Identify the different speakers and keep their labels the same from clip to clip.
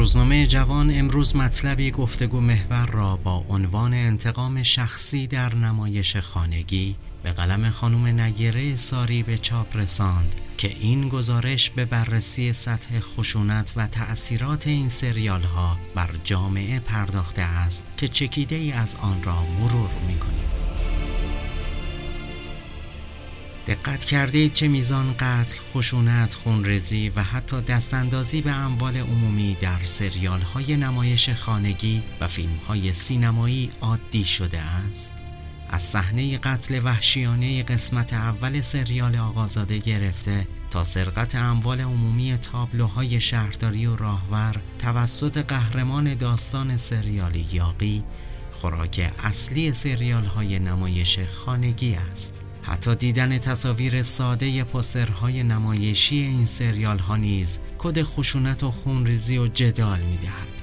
Speaker 1: روزنامه جوان امروز مطلبی گفتگو محور را با عنوان انتقام شخصی در نمایش خانگی به قلم خانم نیره ساری به چاپ رساند که این گزارش به بررسی سطح خشونت و تأثیرات این سریال ها بر جامعه پرداخته است که چکیده ای از آن را مرور می‌کنیم. دقت کردید چه میزان قتل، خشونت، خونریزی و حتی دستاندازی به اموال عمومی در سریال های نمایش خانگی و فیلم های سینمایی عادی شده است؟ از صحنه قتل وحشیانه قسمت اول سریال آقازاده گرفته تا سرقت اموال عمومی تابلوهای شهرداری و راهور توسط قهرمان داستان سریال یاغی، خوراک اصلی سریال های نمایش خانگی است. حتی دیدن تصاویر ساده پوسترهای نمایشی این سریال ها نیز کد خشونت و خونریزی و جدال می دهد.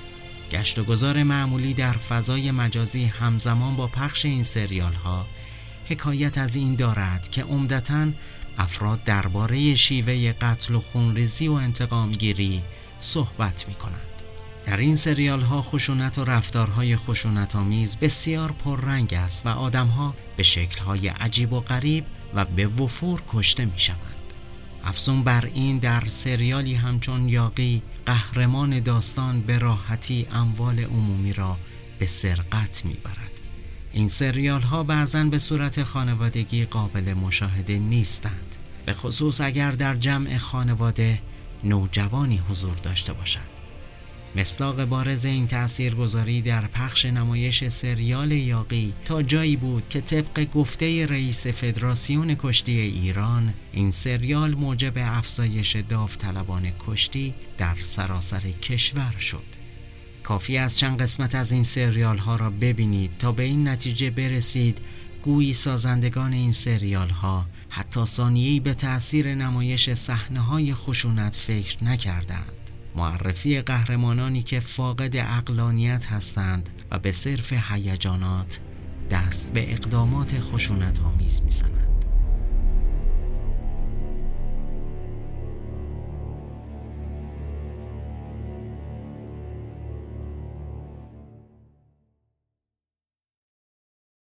Speaker 1: گشت و گذار معمولی در فضای مجازی همزمان با پخش این سریال ها حکایت از این دارد که عمدتاً افراد درباره شیوه قتل و خونریزی و انتقام گیری صحبت می کنند. در این سریال ها خشونت و رفتارهای خشونت آمیز بسیار پررنگ است و آدم ها به شکل های عجیب و غریب و به وفور کشته می شوند. افزون بر این در سریالی همچون یاغی قهرمان داستان به راحتی اموال عمومی را به سرقت می برد. این سریال ها بعضاً به صورت خانوادگی قابل مشاهده نیستند، به خصوص اگر در جمع خانواده نوجوانی حضور داشته باشد. مصداق بارز این تاثیرگذاری در پخش نمایش سریال یاغی تا جایی بود که طبق گفته رئیس فدراسیون کشتی ایران این سریال موجب افزایش داوطلبان کشتی در سراسر کشور شد. کافی از چند قسمت از این سریال ها را ببینید تا به این نتیجه برسید گویی سازندگان این سریال ها حتی ثانیه‌ای به تأثیر نمایش صحنه‌های خشونت فکر نکردند. معرفی قهرمانانی که فاقد عقلانیت هستند و به صرف هیجانات دست به اقدامات خشونت آمیز می‌زنند.